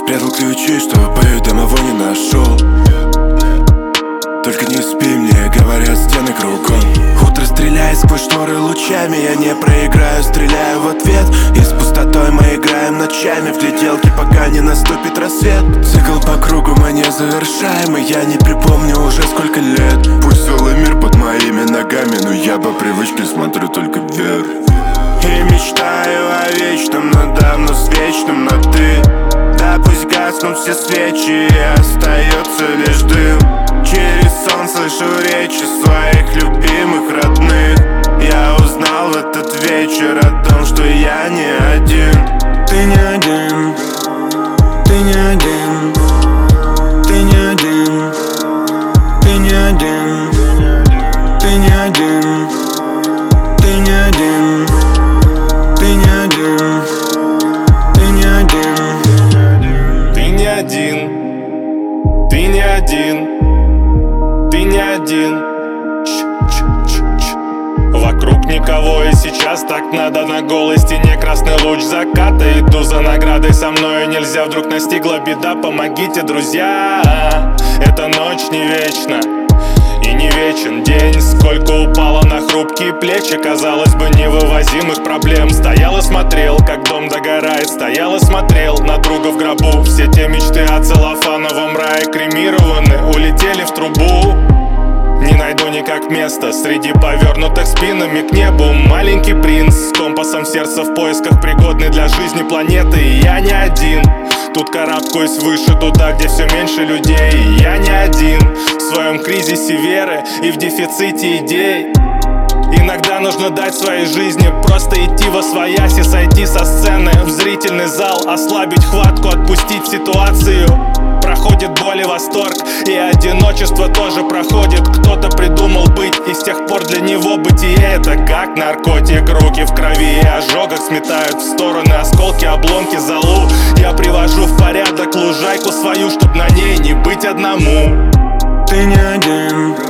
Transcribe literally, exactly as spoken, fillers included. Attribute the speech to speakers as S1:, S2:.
S1: Спрятал ключи, чтобы домовой не нашел. Только не спи, мне говорят стены кругом. Утро стреляет сквозь шторы лучами. Я не проиграю, стреляю в ответ. И с пустотой мы играем ночами в гляделки, пока не наступит рассвет. Цикл по кругу мы не завершаем, и я не припомню уже сколько лет. Пусть целый мир под моими ногами, но я по привычке смотрю только вверх. И мечтаю о вечном, но давно с вечным на ты. Да пусть гаснут все свечи, и остается лишь дым. Через сон слышу речи своих любимых родных. Я узнал в этот вечер о том, что я не один. Ты не один, ты не один, ты не один, ты не один, ты не один, ты не один, ты не один, ты не один,
S2: ты не один, ты не один. Ты не один. Вокруг никого, и сейчас так надо. На голой стене красный луч заката. Иду за наградой, со мною нельзя. Вдруг настигла беда, помогите, друзья. Эта ночь не вечна и не вечен день. Сколько упало на хрупкие плечи, казалось бы, невывозимых проблем. Стоял и смотрел, как дом догорает. Стоял и смотрел на друга в гробу. Все те мечты о целлофановом рае кремированы, улетели в трубу. Не найду никак места среди повернутых спинами к небу. Маленький принц с компасом сердца в поисках пригодной для жизни планеты. И я не один, тут карабкаюсь выше, туда, где все меньше людей. И я не один в своем кризисе веры и в дефиците идей. Иногда нужно дать своей жизни просто идти восвоясь и сойти со сцены в зрительный зал, ослабить хватку, отпустить ситуацию. Проходит боль и восторг, и одиночество тоже проходит. Кто-то придумал быть, и с тех пор для него бытие это как наркотик. Руки в крови и ожогах сметают в стороны осколки, обломки, золу. Я привожу в порядок лужайку свою, чтоб на ней не быть одному.
S1: Ты не один,